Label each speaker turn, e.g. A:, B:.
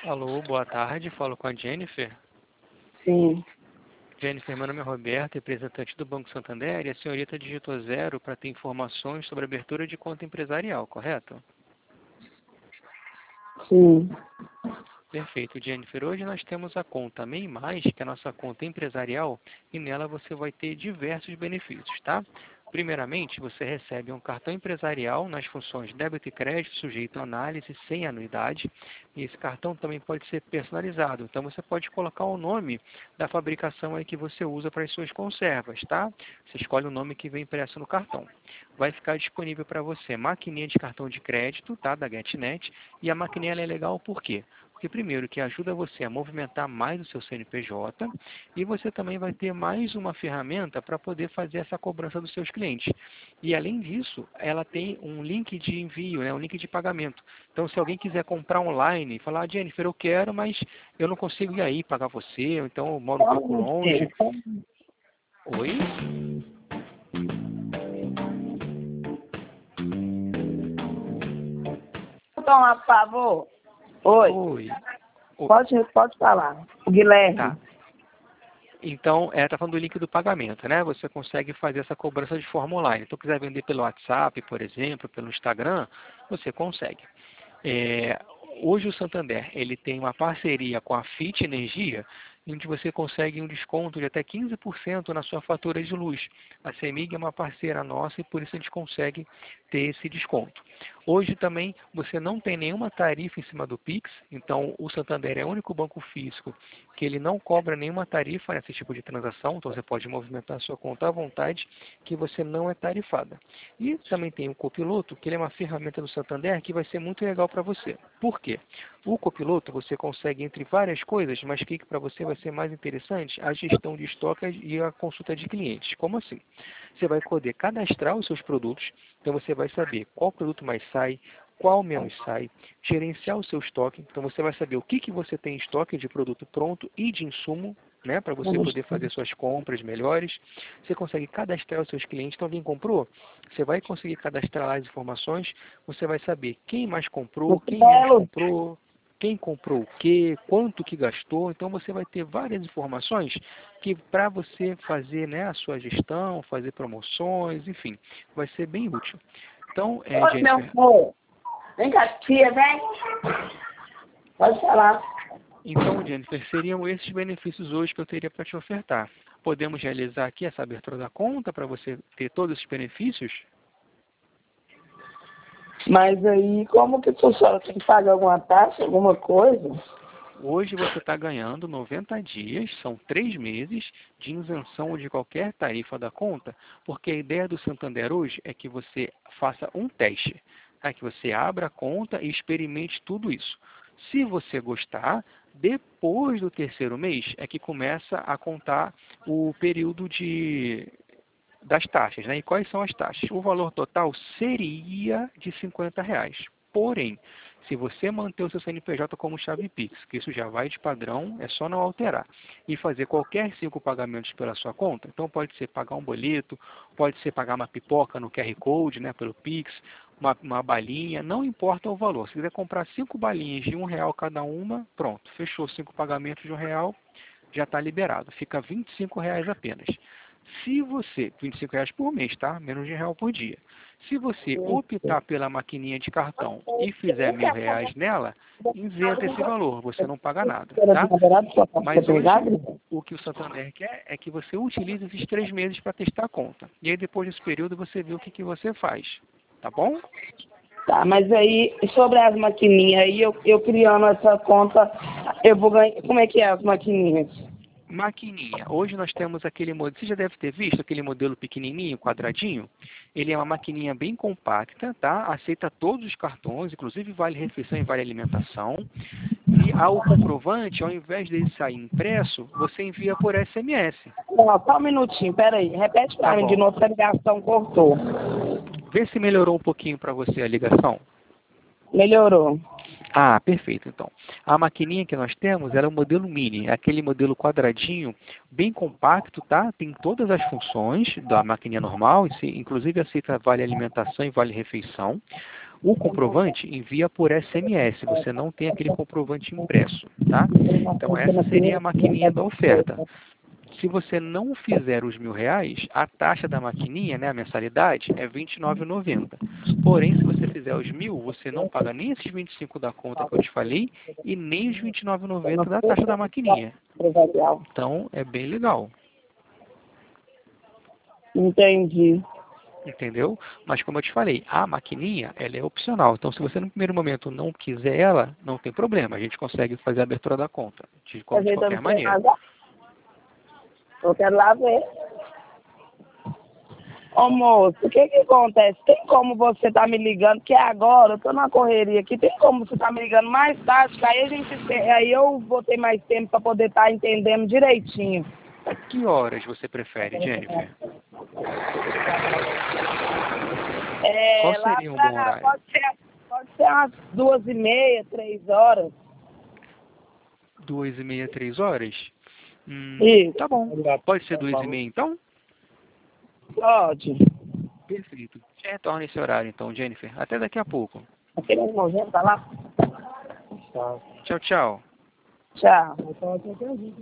A: Alô, boa tarde. Falo com a Jennifer.
B: Sim,
A: Jennifer, meu nome é Roberto, representante do Banco Santander, e a senhorita digitou 0 para ter informações sobre abertura de conta empresarial, correto?
B: sim.
A: Perfeito, Jennifer. Hoje nós temos a conta MEI+, que é a nossa conta empresarial, e nela você vai ter diversos benefícios, tá? Primeiramente, você recebe um cartão empresarial nas funções débito e crédito, sujeito a análise, sem anuidade. E esse cartão também pode ser personalizado. Então, você pode colocar o nome da fabricação aí que você usa para as suas conservas, tá? Você escolhe o nome que vem impresso no cartão. Vai ficar disponível para você maquininha de cartão de crédito, tá? Da GetNet. E a maquininha ela é legal por quê? Porque, primeiro, que ajuda você a movimentar mais o seu CNPJ e você também vai ter mais uma ferramenta para poder fazer essa cobrança dos seus clientes. E, além disso, ela tem um link de envio, né, um link de pagamento. Então, se alguém quiser comprar online, falar, Jennifer, eu quero, mas eu não consigo ir aí pagar você, ou então eu moro um pouco longe. Oi?
B: Então, por favor. Oi,
A: Oi.
B: pode falar. Guilherme.
A: Tá. Então, está falando do link do pagamento, né? Você consegue fazer essa cobrança de forma online. Então, quiser vender pelo WhatsApp, por exemplo, pelo Instagram, você consegue. Hoje o Santander ele tem uma parceria com a FIT Energia, onde você consegue um desconto de até 15% na sua fatura de luz. A CEMIG é uma parceira nossa e por isso a gente consegue ter esse desconto. Hoje também você não tem nenhuma tarifa em cima do Pix, então o Santander é o único banco físico que ele não cobra nenhuma tarifa nesse tipo de transação, então você pode movimentar a sua conta à vontade, que você não é tarifada. E também tem o Copiloto, que ele é uma ferramenta do Santander que vai ser muito legal para você. Por quê? O Copiloto você consegue entre várias coisas, mas o que para você vai ser mais interessante? A gestão de estoque e a consulta de clientes. Como assim? Você vai poder cadastrar os seus produtos, então você vai saber qual produto mais sai, qual menos sai, gerenciar o seu estoque, então você vai saber o que você tem em estoque de produto pronto e de insumo, né, para você poder fazer suas compras melhores. Você consegue cadastrar os seus clientes, então alguém comprou, você vai conseguir cadastrar lá as informações, você vai saber quem mais comprou, quem menos comprou, quem comprou o quê, quanto que gastou, então você vai ter várias informações que para você fazer, né, a sua gestão, fazer promoções, enfim, vai ser bem útil. Então,
B: Oi, meu
A: Jennifer,
B: amor. Vem cá, tia, vem. Pode falar.
A: então, Jennifer, seriam esses benefícios hoje que eu teria para te ofertar. Podemos realizar aqui essa abertura da conta para você ter todos esses benefícios?
B: Mas aí, como que a senhora tem que pagar alguma taxa, alguma coisa?
A: Hoje você está ganhando 90 dias, são 3 meses de isenção de qualquer tarifa da conta, porque a ideia do Santander hoje é que você faça um teste, tá? Que você abra a conta e experimente tudo isso. Se você gostar, depois do terceiro mês é que começa a contar o período das taxas, né? E quais são as taxas? O valor total seria de R$ 50. Porém, se você manter o seu CNPJ como chave Pix, que isso já vai de padrão, é só não alterar, e fazer qualquer 5 pagamentos pela sua conta, então pode ser pagar um boleto, pode ser pagar uma pipoca no QR Code, né, pelo Pix, uma balinha, não importa o valor. Se quiser comprar 5 balinhas de R$ 1 cada uma, pronto, fechou 5 pagamentos de R$ 1, já está liberado, fica R$ 25 apenas. Se você, R$ 25 por mês, tá? Menos de R$ 1 por dia. Se você optar pela maquininha de cartão e fizer R$ 1.000 nela, isenta esse valor, você não paga nada, tá? Mas hoje, o que o Santander quer é que você utilize esses 3 meses para testar a conta. E aí depois desse período você vê o que você faz, tá bom?
B: Tá, mas aí, sobre as maquininhas, aí eu criando essa conta, eu vou ganhar. Como é que é as maquininhas?
A: Maquininha. Hoje nós temos aquele modelo, você já deve ter visto aquele modelo pequenininho, quadradinho. Ele é uma maquininha bem compacta, tá? Aceita todos os cartões, inclusive vale refeição e vale alimentação. E ao comprovante, ao invés dele sair impresso, você envia por SMS.
B: Não, só um minutinho, peraí. Repete
A: Tá
B: pra mim de
A: bom.
B: novo, que a ligação cortou.
A: Vê se melhorou um pouquinho para você a ligação.
B: Melhorou.
A: Ah, perfeito. Então, a maquininha que nós temos, ela é o modelo mini, é aquele modelo quadradinho, bem compacto, tá? Tem todas as funções da maquininha normal, inclusive aceita vale alimentação e vale refeição. O comprovante envia por SMS, você não tem aquele comprovante impresso, tá? Então essa seria a maquininha da oferta. Se você não fizer os R$1.000, a taxa da maquininha, né, a mensalidade, é R$29,90. Porém, se você fizer os 1.000, você não paga nem esses 25 da conta que eu te falei e nem os R$29,90 da taxa da maquininha. Então, é bem legal.
B: Entendi.
A: Entendeu? Mas como eu te falei, a maquininha, ela é opcional. Então, se você no primeiro momento não quiser ela, não tem problema. A gente consegue fazer a abertura da conta de qualquer maneira.
B: Eu quero lá ver. Ô moço, o que que acontece? Tem como você tá me ligando, que agora eu tô na correria aqui, tem como você tá me ligando mais tarde, que aí eu vou ter mais tempo para poder estar entendendo direitinho.
A: Que horas você prefere, Jennifer? Qual seria um bom horário?
B: Pode ser umas 2h30, 3h.
A: 2h30, 3h?
B: Isso.
A: Tá bom. Pode ser 2h30 então?
B: Pode.
A: Perfeito. Já retorna esse horário então, Jennifer. Até daqui a pouco.
B: Aquele irmãozinho tá lá?
A: Tchau, tchau.
B: Tchau.